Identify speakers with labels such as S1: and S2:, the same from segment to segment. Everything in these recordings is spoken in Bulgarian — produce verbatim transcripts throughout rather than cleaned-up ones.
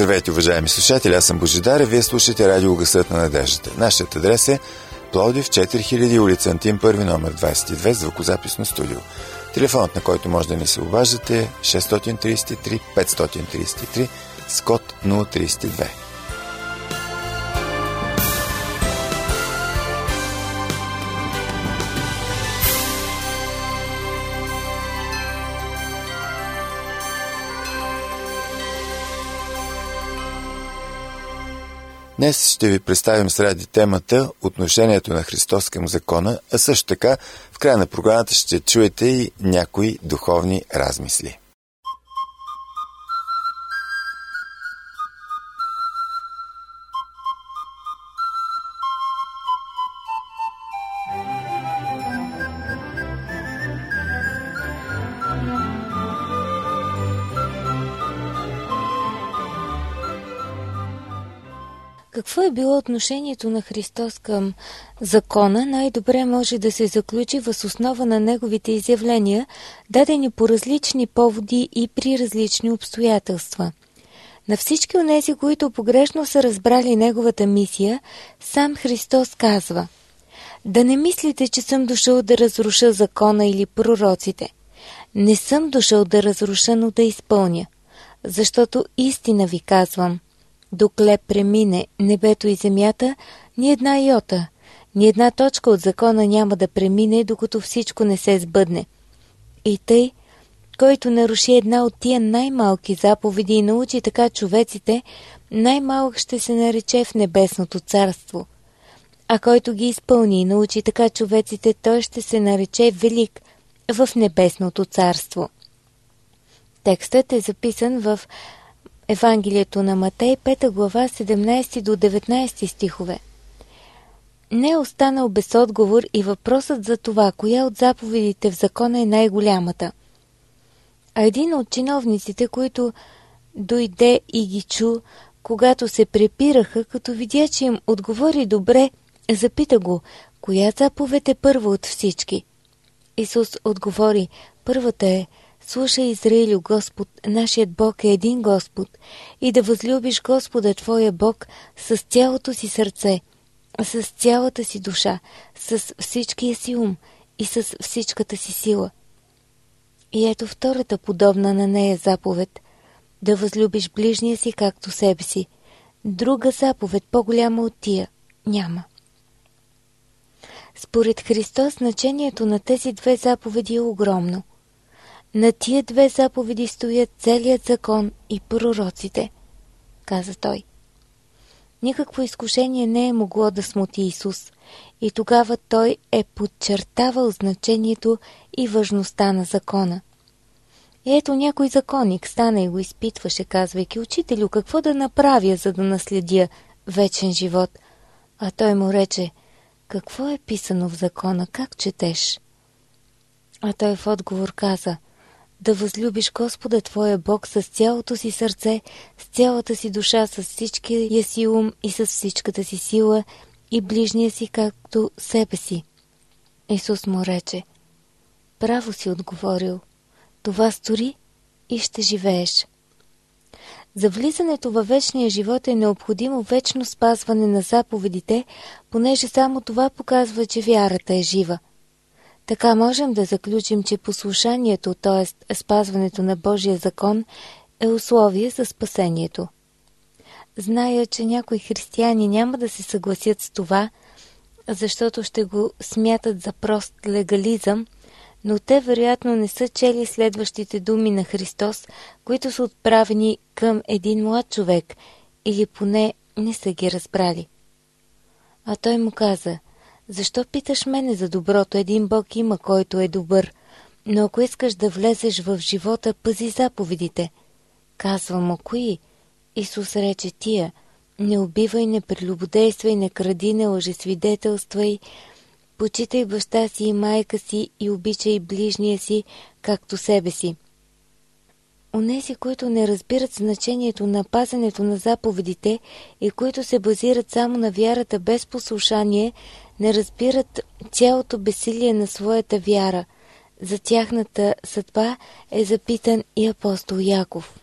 S1: Здравейте, уважаеми слушатели, аз съм Божидар и вие слушате радио Гласът на надеждата. Нашият адрес е Пловдив, четири хиляди, улица Антим първи, номер двадесет и две, звукозаписно студио. Телефонът, на който може да ни се обаждате е шест три три пет три три с код нула три две. Днес ще ви представим среди темата отношението на Христос към закона, а също така в края на програмата ще чуете и някои духовни размисли.
S2: Какво е било отношението на Христос към закона, най-добре може да се заключи въз основа на неговите изявления, дадени по различни поводи и при различни обстоятелства. На всички онези, които погрешно са разбрали неговата мисия, сам Христос казва: „Да не мислите, че съм дошъл да разруша закона или пророците. Не съм дошъл да разруша, но да изпълня. Защото истина ви казвам, докле премине небето и земята, ни една йота, ни една точка от закона няма да премине, докато всичко не се сбъдне. И тъй, който наруши една от тия най-малки заповеди и научи така човеците, най-малък ще се нарече в небесното царство. А който ги изпълни и научи така човеците, той ще се нарече велик в небесното царство.“ Текстът е записан в Евангелието на Матей, пета глава, седемнадесети до деветнадесети стихове. Не е останал без отговор и въпросът за това, коя от заповедите в закона е най-голямата. А един от чиновниците, които дойде и ги чу, когато се препираха, като видя, че им отговори добре, запита го: „Коя заповед е първа от всички?“ Исус отговори: „Първата е: слушай, Израилю, Господ, нашият Бог е един Господ, и да възлюбиш Господа твоя Бог с цялото си сърце, с цялата си душа, с всичкия си ум и с всичката си сила.“ И ето втората подобна на нея заповед: да възлюбиш ближния си както себе си. Друга заповед, по-голяма от тия, няма. Според Христос, значението на тези две заповеди е огромно. На тия две заповеди стоят целият закон и пророците, каза той. Никакво изкушение не е могло да смути Исус, и тогава той е подчертавал значението и важността на закона. И ето някой законник стана и го изпитваше, казвайки: „Учителю, какво да направя, за да наследя вечен живот?“ А той му рече: „Какво е писано в закона, как четеш?“ А той в отговор каза: „Да възлюбиш Господа твоя Бог с цялото си сърце, с цялата си душа, с всичкия си ум и с всичката си сила, и ближния си както себе си.“ Исус му рече: „Право си отговорил, това стори и ще живееш.“ За влизането във вечния живот е необходимо вечно спазване на заповедите, понеже само това показва, че вярата е жива. Така можем да заключим, че послушанието, т.е. спазването на Божия закон, е условие за спасението. Зная, че някои християни няма да се съгласят с това, защото ще го смятат за прост легализъм, но те вероятно не са чели следващите думи на Христос, които са отправени към един млад човек, или поне не са ги разбрали. А той му каза: „Защо питаш мене за доброто? Един Бог има, който е добър, но ако искаш да влезеш в живота, пази заповедите.“ Казва му: „Кои?“ Исус рече: „Тия: не убивай, не прелюбодействай, не кради, не лъжесвидетелствай, почитай баща си и майка си и обичай ближния си, както себе си.“ Онези, които не разбират значението на пазенето на заповедите и които се базират само на вярата без послушание, не разбират цялото безсилие на своята вяра. За тяхната съдба е запитан и апостол Яков.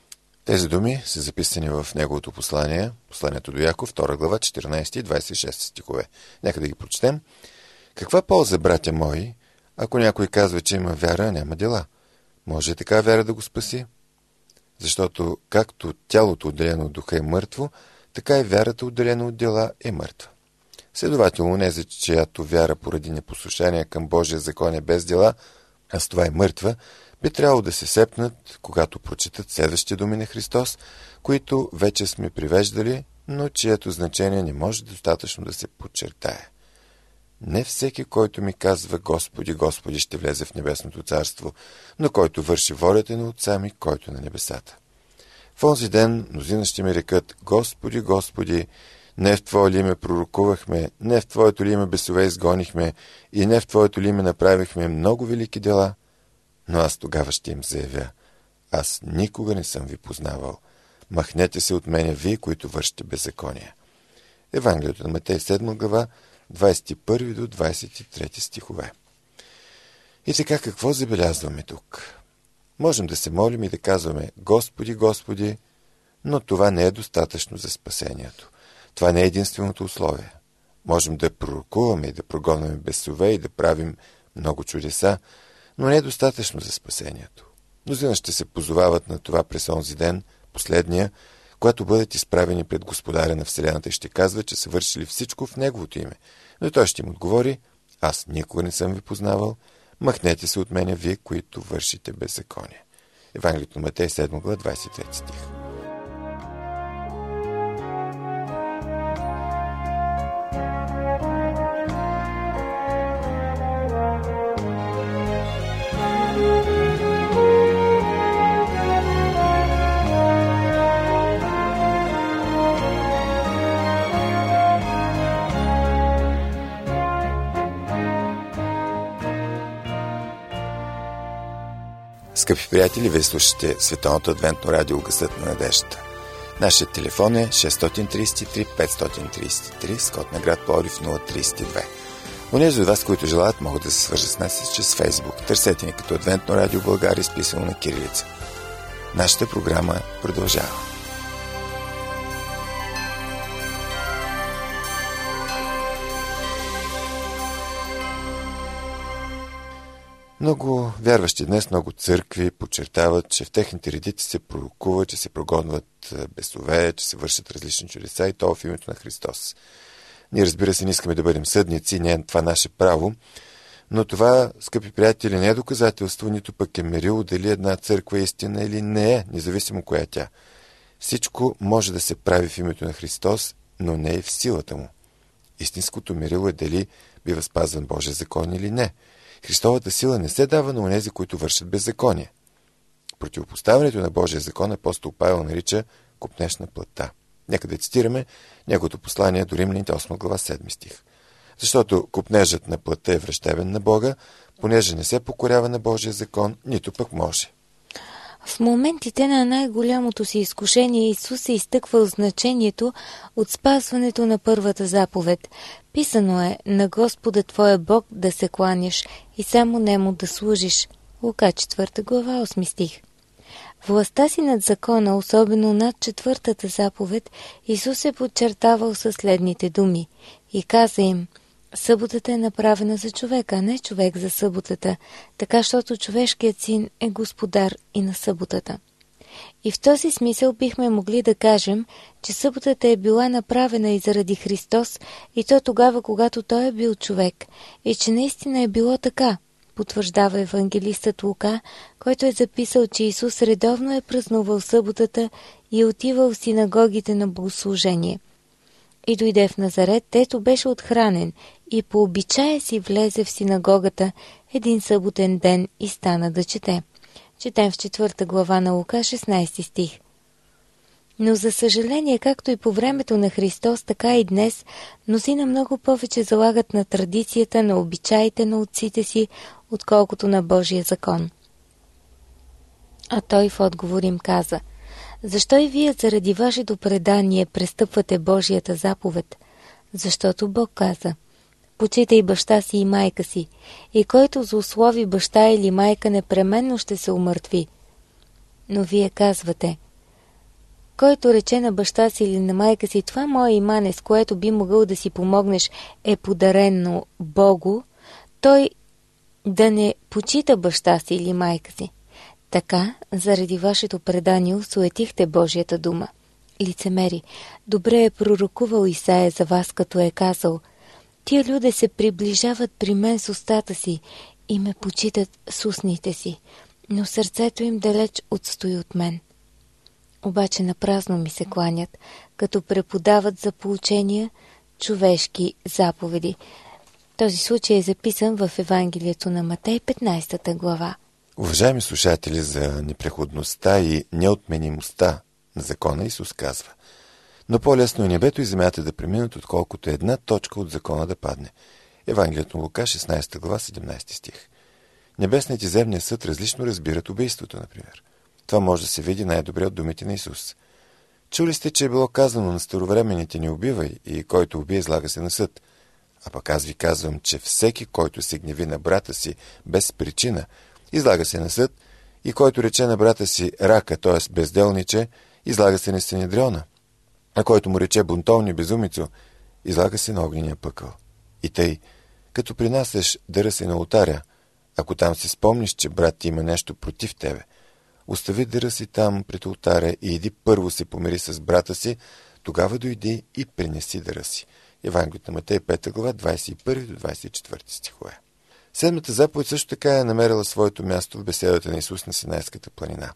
S1: Тези думи са записани в неговото послание, посланието до Яков, втора глава, четиринайсети и двайсет и шести стихове. Нека да ги прочетем. Каква полза, братя мои, ако някой казва, че има вяра, а няма дела? Може така вяра да го спаси? Защото както тялото отделено от духа е мъртво, така и вярата отделена от дела е мъртва. Следователно, не за чиято вяра поради непослушание към Божия закон е без дела, а с това е мъртва, би трябвало да се сепнат, когато прочитат следващите думи на Христос, които вече сме привеждали, но чието значение не може достатъчно да се подчертае. Не всеки, който ми казва Господи, Господи, ще влезе в небесното царство, но който върши волята на Отца ми, който е на небесата. В онзи ден мнозина ще ми рекат: Господи, Господи, не в Твое ли име пророкувахме, не в Твоето ли име бесове изгонихме и не в Твоето ли име направихме много велики дела? Но аз тогава ще им заявя: аз никога не съм ви познавал. Махнете се от мене, вие, които вършите беззаконие. Евангелието на Матей, седма глава, двайсет и първи до двайсет и трети стихове. И така, какво забелязваме тук? Можем да се молим и да казваме: Господи, Господи, но това не е достатъчно за спасението. Това не е единственото условие. Можем да пророкуваме и да прогонваме бесове и да правим много чудеса, но не е достатъчно за спасението. Мнозина ще се позовават на това през онзи ден, последния, когато бъдат изправени пред Господаря на Вселената и ще казват, че са вършили всичко в Неговото име. Но той ще им отговори: аз никога не съм ви познавал, махнете се от мене, вие, които вършите беззаконие. Евангелието на Матей, седма глава, двайсет и трети стих. Скъпи приятели, вие слушате Световното адвентно радио Гласът на надеждата. Нашият телефон е шест три три пет три три, с код на град Пловдив нула три две. Онези от вас, които желаят, могат да се свържат с нас чрез Фейсбук. Търсете ни като Адвентно радио България, изписано на кирилица. Нашата програма продължава. Много вярващи днес, много църкви подчертават, че в техните редици се пророкува, че се прогонват бесове, че се вършат различни чудеса и то в името на Христос. Ние, разбира се, не искаме да бъдем съдници, не е това наше право, но това, скъпи приятели, не е доказателство, нито пък е мерило дали една църква е истина или не е, независимо коя е тя. Всичко може да се прави в името на Христос, но не и в силата му. Истинското мерило е дали бива спазван Божия закон или не. Христовата сила не се дава на онези, които вършат беззаконие. Противопоставянето на Божия закон апостол Павел нарича копнеж на плътта. Нека да цитираме неговото послание до Римляните, осма глава, седми стих. Защото копнежът на плътта е враждебен на Бога, понеже не се покорява на Божия закон, нито пък може.
S2: В моментите на най-голямото си изкушение Исус е изтъквал значението от спазването на първата заповед. Писано е: на Господа твоя Бог да се кланяш и само Нему да служиш. Лука, четвърта глава, осми стих. Властта си над закона, особено над четвъртата заповед, Исус е подчертавал със следните думи и каза им: съботата е направена за човека, а не човек за съботата, така щото човешкият син е господар и на съботата. И в този смисъл бихме могли да кажем, че съботата е била направена и заради Христос, и то тогава, когато Той е бил човек, и че наистина е било така, потвърждава евангелистът Лука, който е записал, че Исус редовно е празнувал съботата и е отивал в синагогите на богослужение. И дойде в Назарет, тето беше отхранен, и по обичая си влезе в синагогата един съботен ден и стана да чете. Четем в четвърта глава на Лука, шестнайсети стих. Но за съжаление, както и по времето на Христос, така и днес, мнозина много повече залагат на традицията, на обичаите на отците си, отколкото на Божия закон. А той в отговор им каза: защо и вие заради вашето предание престъпвате Божията заповед? Защото Бог каза: почитай баща си и майка си, и който злослови баща или майка непременно ще се умъртви. Но вие казвате: който рече на баща си или на майка си: това мое имане, с което би могъл да си помогнеш, е подарено Богу, той да не почита баща си или майка си. Така, заради вашето предание, осуетихте Божията дума. Лицемери, добре е пророкувал Исаия за вас, като е казал: тия люди се приближават при мен с устата си и ме почитат с устните си, но сърцето им далеч отстои от мен. Обаче напразно ми се кланят, като преподават за поучения човешки заповеди. Този случай е записан в Евангелието на Матей, петнайсета глава.
S1: Уважаеми слушатели, за непреходността и неотменимостта на закона Исус казва: но по-лесно е небето и земята да преминат, отколкото една точка от закона да падне. Евангелието на Лука, шестнайсета глава, седемнайсети стих. Небесният и земният съд различно разбират убийството, например. Това може да се види най-добре от думите на Исус. Чули сте, че е било казано на старовременните: не убивай, и който убие, излага се на съд. А пък аз ви казвам, че всеки, който се гневи на брата си без причина, излага се на съд, и който рече на брата си рака, т.е. безделниче, излага се на Синедриона, а който му рече бунтовни безумицо, излага се на огнения пъкъл. И тъй, като принасяш дъра си на олтаря, ако там си спомниш, че брат ти има нещо против тебе, остави дъра си там пред олтаря и иди първо се помири с брата си, тогава дойди и принеси дъра си. Евангелието на Матей, пета глава, двайсет и първи до двайсет и четвърти стихове. Седмата заповед също така е намерила своето място в беседата на Исус на Синайската планина.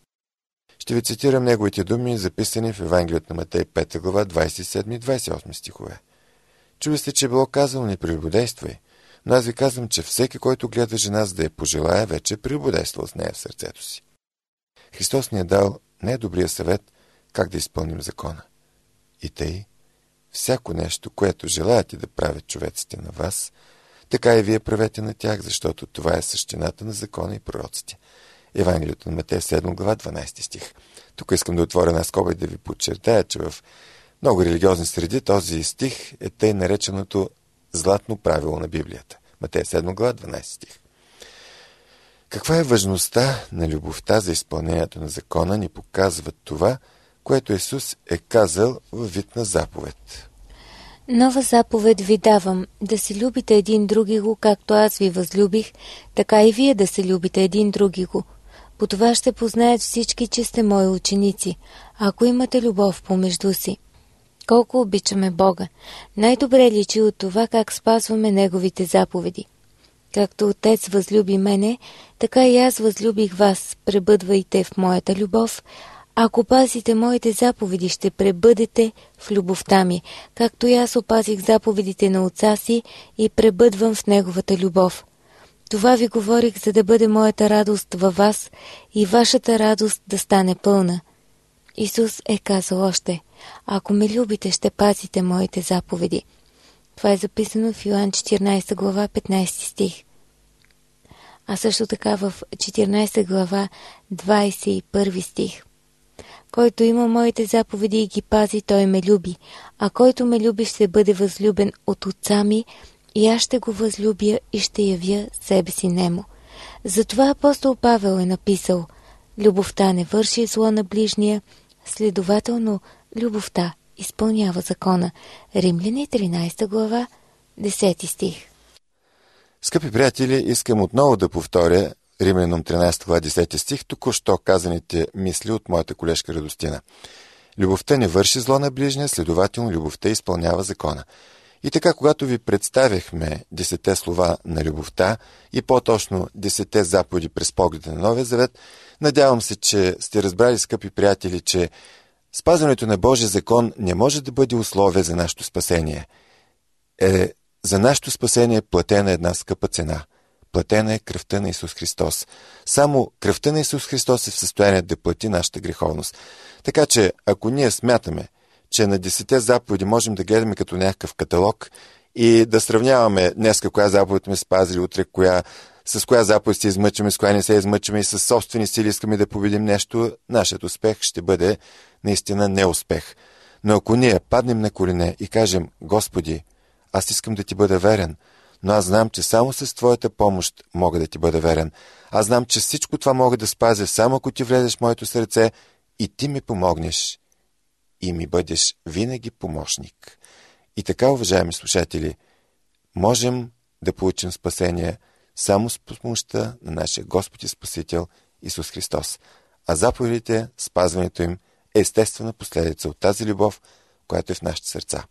S1: Ще ви цитирам неговите думи, записани в Евангелието на Матей, пета глава, двайсет и седми и двайсет и осми стихове. Чули сте, че е било казано: не прелюбодействай, но аз ви казвам, че всеки, който гледа жена, за да я пожелая, вече е прелюбодействал с нея в сърцето си. Христос ни е дал най-добрия съвет как да изпълним закона. И тъй, всяко нещо, което желаете да правят човеците на вас, така и вие правете на тях, защото това е същината на закона и пророците. Евангелието на Матей, седма глава, дванайсети стих. Тук искам да отворя една скоба и да ви подчертая, че в много религиозни среди този стих е тъй нареченото златно правило на Библията. Матей, седма глава, дванайсети стих. Каква е важността на любовта за изпълнението на закона, ни показва това, което Исус е казал във вид на заповед.
S2: Нова заповед ви давам, да се любите един другиго, както аз ви възлюбих, така и вие да се любите един другиго. По това ще познаят всички, че сте мои ученици, ако имате любов помежду си. Колко обичаме Бога, най-добре личи от това как спазваме Неговите заповеди. Както Отец възлюби мене, така и аз възлюбих вас, пребъдвайте в моята любов. Ако пазите моите заповеди, ще пребъдете в любовта ми, както и аз опазих заповедите на Отца си и пребъдвам в Неговата любов. Това ви говорих, за да бъде моята радост във вас и вашата радост да стане пълна. Исус е казал още: ако ме любите, ще пазите моите заповеди. Това е записано в Йоан четиринайсета глава, петнайсети стих. А също така в четиринайсета глава, двайсет и първи стих. Който има моите заповеди и ги пази, той ме люби, а който ме люби, ще бъде възлюбен от Отца ми, и аз ще го възлюбя и ще явя себе си нему. Затова апостол Павел е написал: любовта не върши зло на ближния, следователно любовта изпълнява закона. Римляни, тринайсета глава, десети стих.
S1: Скъпи приятели, искам отново да повторя Римлянам тринайсета глава, десети стих, току-що казаните мисли от моята колежка Радостина. Любовта не върши зло на ближния, следователно любовта изпълнява закона. И така, когато ви представяхме десетте слова на любовта и по-точно десетте заповеди през погледа на Новия Завет, надявам се, че сте разбрали, скъпи приятели, че спазването на Божия закон не може да бъде условие за нашето спасение. Е, за нашето спасение е платена една скъпа цена. Платена е кръвта на Исус Христос. Само кръвта на Исус Христос е в състояние да плати нашата греховност. Така че, ако ние смятаме, че на десетте заповеди можем да гледаме като някакъв каталог и да сравняваме днеска коя заповед сме спазили, утре коя, с коя заповед се измъчваме, с коя не се измъчваме и с собствени сили искаме да победим нещо, нашият успех ще бъде наистина неуспех. Но ако ние паднем на колене и кажем: Господи, аз искам да ти бъда верен, но аз знам, че само с Твоята помощ мога да ти бъда верен. Аз знам, че всичко това мога да спазя само ако ти влезеш в моето сърце и ти ми помогнеш. и ми бъдеш винаги помощник. И така, уважаеми слушатели, можем да получим спасение само с помощта на нашия Господ и Спасител Исус Христос. А заповедите, спазването им е естествена последица от тази любов, която е в нашите сърца.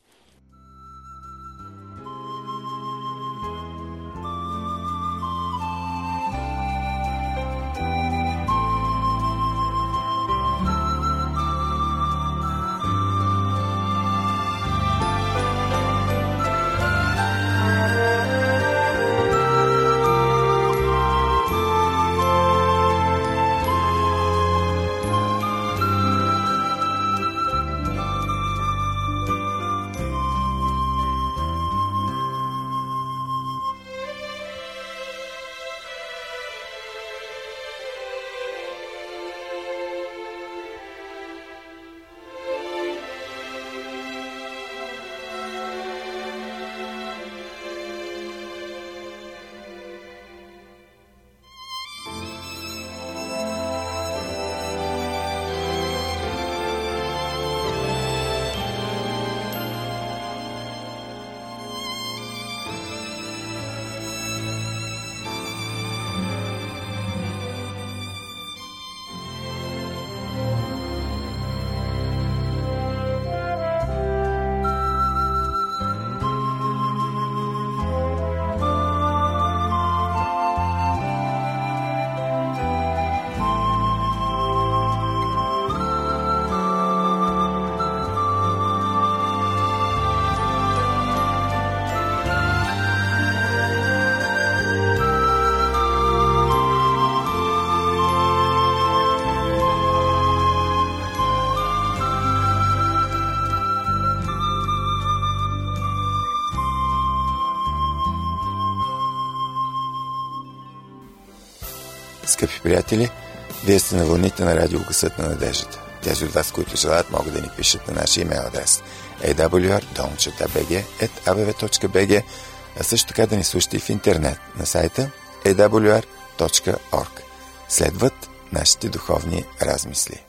S1: Скъпи приятели, вие сте на вълните на радио Гласът на надеждата. Тези от вас, които желаят, могат да ни пишат на нашия имейл адрес ей дабъл ю ар долна би джи ет а бе ве точка би джи, а също така да ни слушате и в интернет на сайта ей дабъл ю ар точка орг. Следват нашите духовни размисли.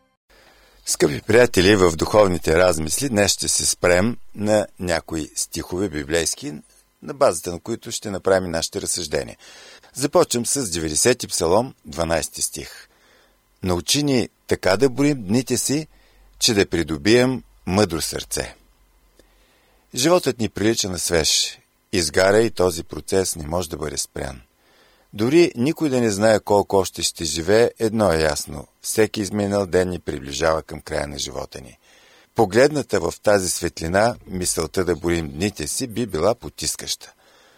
S1: Скъпи приятели, в духовните размисли днес ще се спрем на някои стихове библейски, на базата на които ще направим нашите разсъждения. Започвам с деветдесети псалом, дванадесети стих. Научи ни така да броим дните си, че да придобием мъдро сърце. Животът ни прилича на свеж. Изгаря и този процес не може да бъде спрян. Дори никой да не знае колко още ще живее, едно е ясно. Всеки изминал ден ни приближава към края на живота ни. Погледната в тази светлина, мисълта да броим дните си би била потискаща.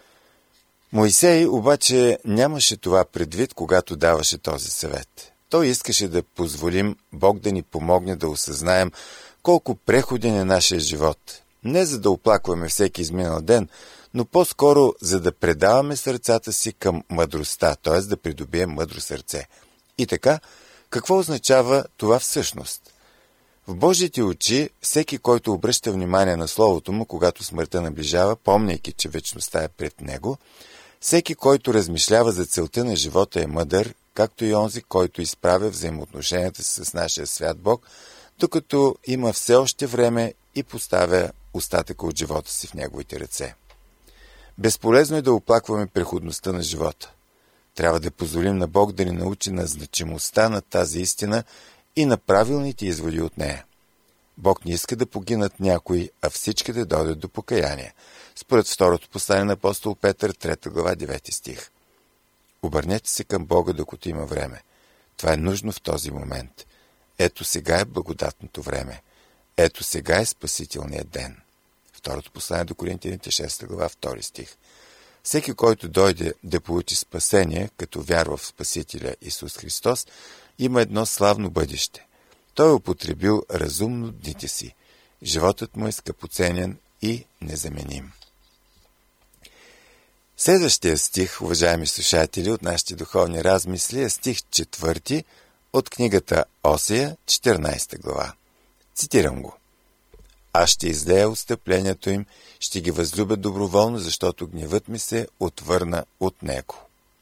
S1: Моисей обаче нямаше това предвид, когато даваше този съвет. Той искаше да позволим Бог да ни помогне да осъзнаем колко преходен е нашия живот. Не за да оплакваме всеки изминал ден, но по-скоро за да предаваме сърцата си към мъдростта, т.е. да придобием мъдро сърце. И така, какво означава това всъщност? В Божиите очи, всеки, който обръща внимание на Словото му, когато смъртта наближава, помняйки, че вечността е пред него, всеки, който размишлява за целта на живота, е мъдър, както и онзи, който изправя взаимоотношенията си с нашия свят Бог, докато има все още време и поставя остатъка от живота си в неговите ръце. Безполезно е да оплакваме преходността на живота. Трябва да позволим на Бог да ни научи на значимостта на тази истина и на правилните изводи от нея. Бог не иска да погинат някои, а всички да дойдат до покаяние. Според второто послание на апостол Петър, трета глава, девети стих. Обърнете се към Бога, докато има време. Това е нужно в този момент. Ето сега е благодатното време. Ето сега е спасителният ден. Второто послание до Коринтяните, шеста глава, втори стих. Всеки, който дойде да получи спасение, като вярва в Спасителя Исус Христос, има едно славно бъдеще. Той е употребил разумно дните си. Животът му е скъпоценен и незаменим. Следващия стих, уважаеми слушатели, от нашите духовни размисли е стих четвърти от книгата Осия, четиринадесета глава. Цитирам го. Аз ще излея отстъплението им, ще ги възлюбя доброволно, защото гневът ми се отвърна от него.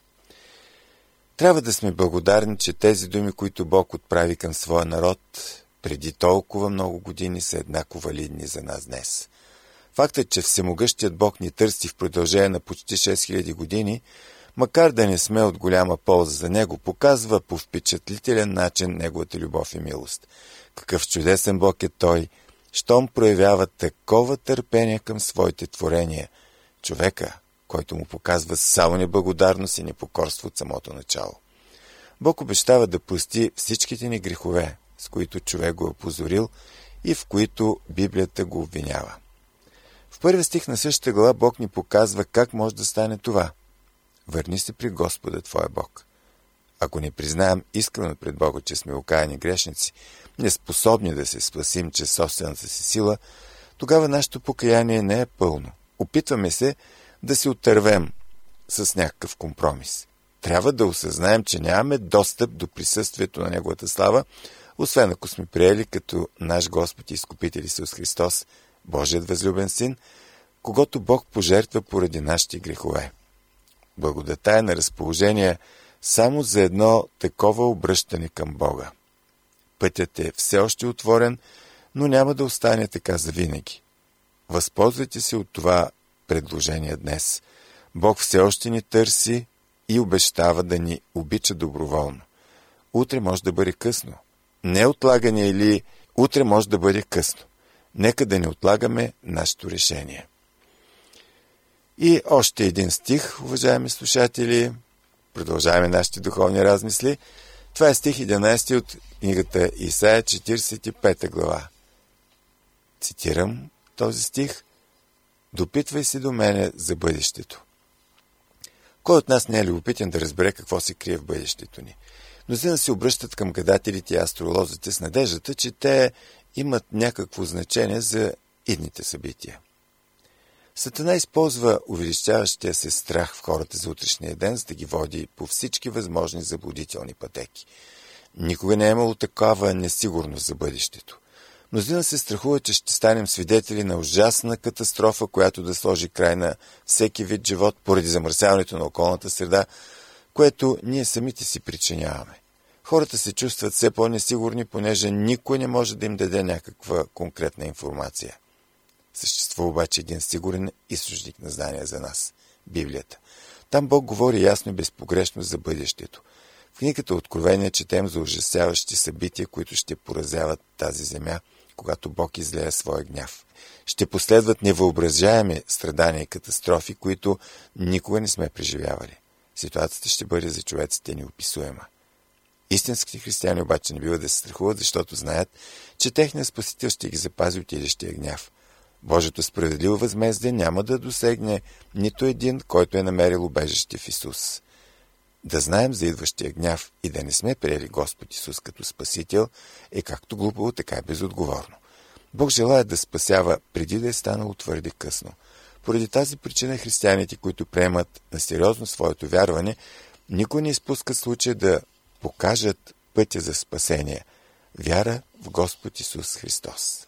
S1: Трябва да сме благодарни, че тези думи, които Бог отправи към своя народ, преди толкова много години са еднакво валидни за нас днес. Фактът, че всемогъщият Бог ни търси в продължение на почти шест хиляди години, макар да не сме от голяма полза за Него, показва по впечатлителен начин Неговата любов и милост. Какъв чудесен Бог е Той, щом проявява такова търпение към своите творения, човека, който му показва само неблагодарност и непокорство от самото начало. Бог обещава да прости всичките ни грехове, с които човек го е опозорил и в които Библията го обвинява. В първи стих на същата глава Бог ни показва как може да стане това. Върни се при Господа, твоя Бог. Ако не признаем искрено пред Бога, че сме окаяни грешници, неспособни да се спасим чрез собствената си сила, тогава нашето покаяние не е пълно. Опитваме се да се отървем с някакъв компромис. Трябва да осъзнаем, че нямаме достъп до присъствието на Неговата слава, освен ако сме приели като наш Господ и Изкупител Исус Христос, Божият възлюбен Син, когото Бог пожертва поради нашите грехове. Благодата е на разположение само за едно такова обръщане към Бога. Пътят е все още отворен, но няма да остане така завинаги. Възползвайте се от това предложение днес. Бог все още ни търси и обещава да ни обича доброволно. Утре може да бъде късно. Не отлагане или утре може да бъде късно. Нека да не отлагаме нашето решение. И още един стих, уважаеми слушатели. Продължаваме нашите духовни размисли. Това е стих единайсети от книгата Исаия, четиридесет и пета глава. Цитирам този стих. Допитвай се до мене за бъдещето. Кой от нас не е любопитен да разбере какво се крие в бъдещето ни? Мнозина се обръщат към гадателите и астролозите с надеждата, че те имат някакво значение за идните събития. Сатана използва увеличаващия се страх в хората за утрешния ден, за да ги води по всички възможни заблудителни пътеки. Никога не е имало такава несигурност за бъдещето. Мнозина се страхува, че ще станем свидетели на ужасна катастрофа, която да сложи край на всеки вид живот поради замърсяването на околната среда, което ние самите си причиняваме. Хората се чувстват все по-несигурни, понеже никой не може да им даде някаква конкретна информация. Съществува обаче един сигурен източник на знания за нас – Библията. Там Бог говори ясно и безпогрешно за бъдещето. В книгата Откровение четем за ужасяващи събития, които ще поразяват тази земя, когато Бог излея своя гняв. Ще последват невъобразяеми страдания и катастрофи, които никога не сме преживявали. Ситуацията ще бъде за човеците неописуема. Истинските християни обаче не бива да се страхуват, защото знаят, че техният Спасител ще ги запази от идещия гняв. Божието справедливо възмездие няма да досегне нито един, който е намерил убежище в Исус. Да знаем за идващия гняв и да не сме приели Господ Исус като Спасител е както глупаво, така и безотговорно. Бог желая да спасява преди да е станало твърде късно. Поради тази причина християните, които приемат на сериозно своето вярване, никой не изпуска случая да покажат пътя за спасение – вяра в Господ Исус Христос.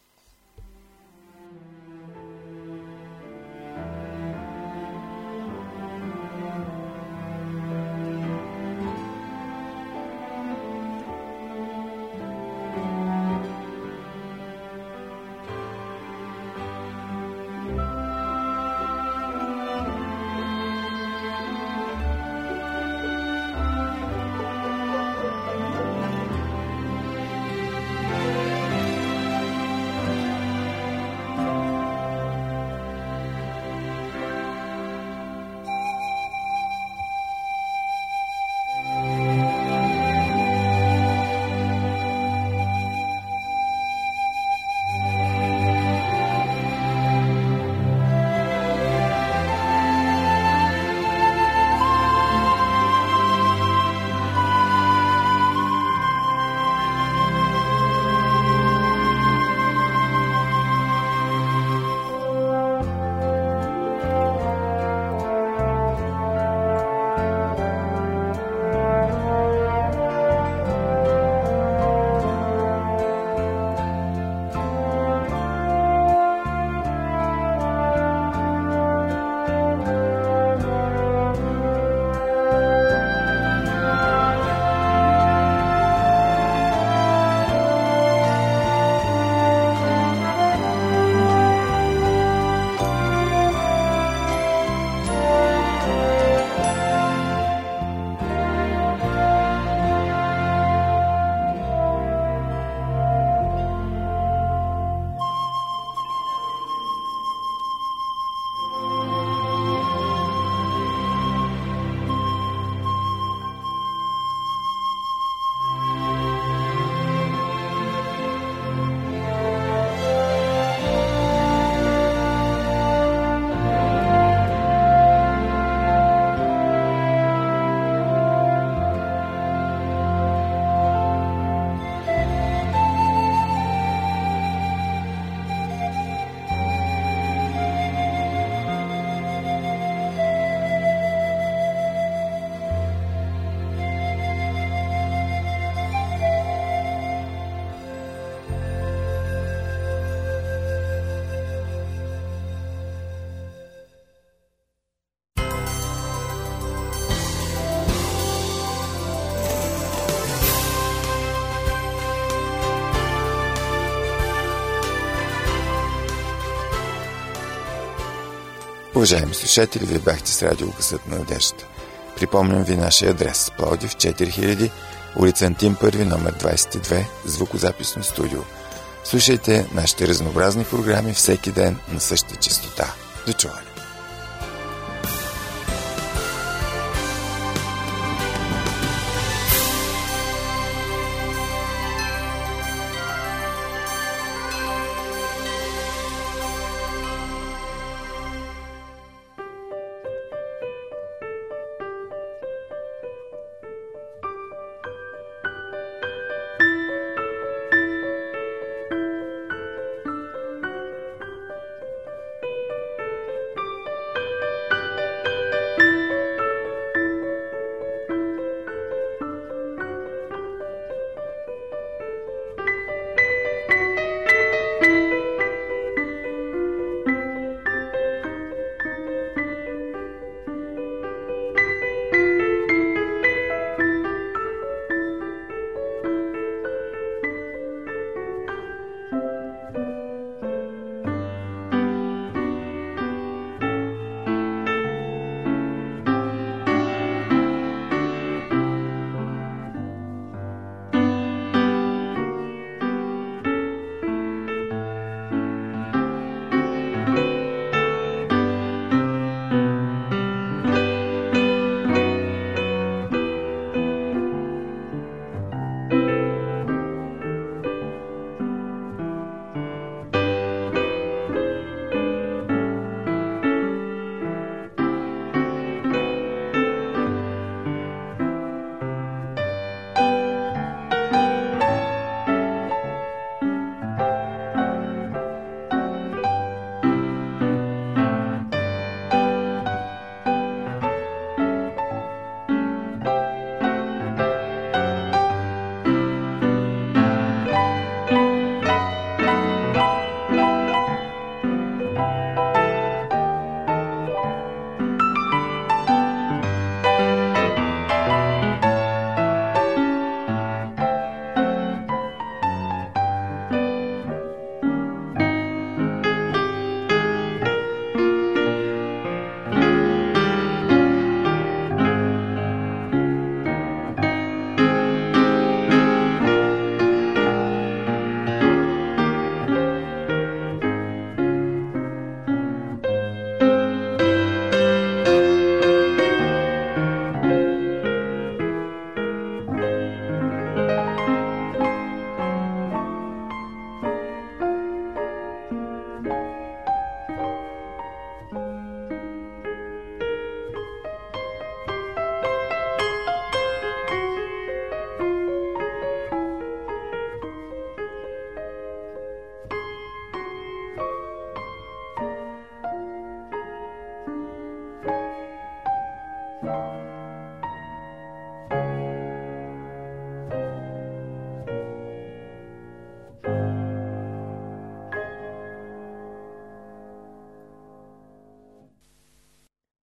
S1: Уважаеми слушатели, вие бяхте с радио Гласът на надеждата. Припомням ви нашия адрес: Пловдив четири хиляди, улица Антим първи, номер двадесет и две, звукозаписно студио. Слушайте нашите разнообразни програми всеки ден на същата честота. До чуване!